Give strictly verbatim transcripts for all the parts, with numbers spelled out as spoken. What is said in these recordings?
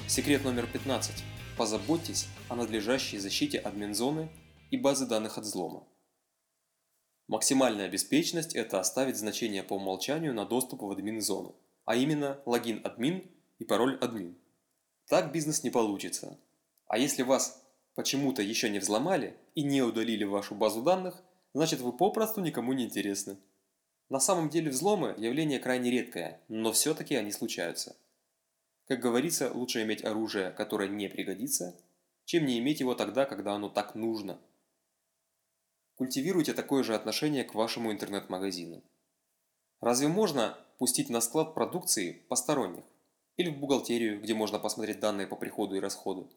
Секрет номер пятнадцать. Позаботьтесь о надлежащей защите админ-зоны и базы данных от взлома. Максимальная беспечность – это оставить значение по умолчанию на доступ в админ-зону, а именно логин админ и пароль админ. Так бизнес не получится. А если вас почему-то еще не взломали и не удалили вашу базу данных, значит вы попросту никому не интересны. На самом деле взломы – явление крайне редкое, но все-таки они случаются. Как говорится, лучше иметь оружие, которое не пригодится, чем не иметь его тогда, когда оно так нужно. Культивируйте такое же отношение к вашему интернет-магазину. Разве можно пустить на склад продукции посторонних? Или в бухгалтерию, где можно посмотреть данные по приходу и расходу?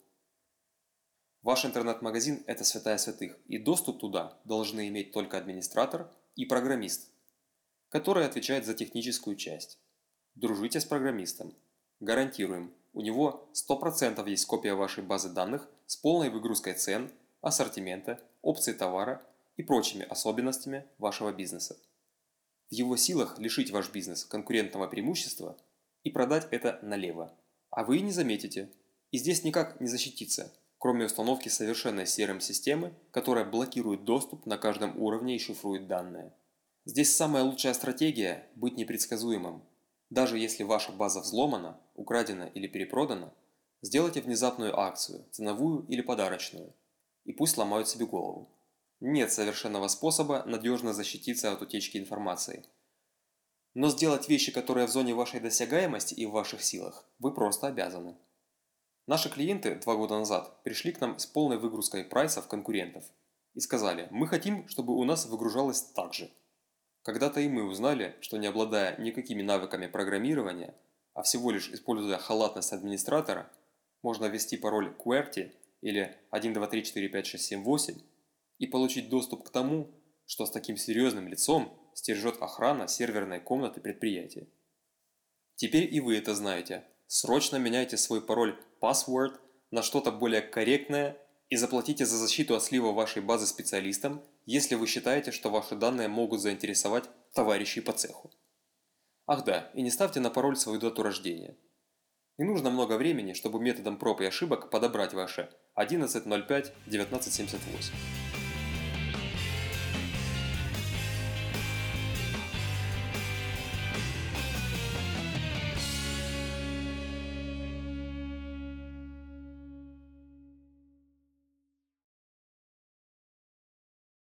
Ваш интернет-магазин – это святая святых, и доступ туда должны иметь только администратор и программист, который отвечает за техническую часть. Дружите с программистом. Гарантируем, у него сто процентов есть копия вашей базы данных с полной выгрузкой цен, ассортимента, опций товара и прочими особенностями вашего бизнеса. В его силах лишить ваш бизнес конкурентного преимущества и продать это налево. А вы и не заметите. И здесь никак не защититься, кроме установки совершенно си эр эм-системы, которая блокирует доступ на каждом уровне и шифрует данные. Здесь самая лучшая стратегия – быть непредсказуемым. Даже если ваша база взломана, украдена или перепродана, сделайте внезапную акцию, ценовую или подарочную, и пусть ломают себе голову. Нет совершенного способа надежно защититься от утечки информации. Но сделать вещи, которые в зоне вашей досягаемости и в ваших силах, вы просто обязаны. Наши клиенты два года назад пришли к нам с полной выгрузкой прайсов конкурентов и сказали: мы хотим, чтобы у нас выгружалось так же. Когда-то и мы узнали, что не обладая никакими навыками программирования, а всего лишь используя халатность администратора, можно ввести пароль кверти или один два три четыре пять шесть семь восемь и получить доступ к тому, что с таким серьезным лицом стережет охрана серверной комнаты предприятия. Теперь и вы это знаете. Срочно меняйте свой пароль password на что-то более корректное и заплатите за защиту от слива вашей базы специалистам, если вы считаете, что ваши данные могут заинтересовать товарищей по цеху. Ах да, и не ставьте на пароль свою дату рождения. Не нужно много времени, чтобы методом проб и ошибок подобрать ваше одиннадцать ноль пять девятнадцать семьдесят восемь.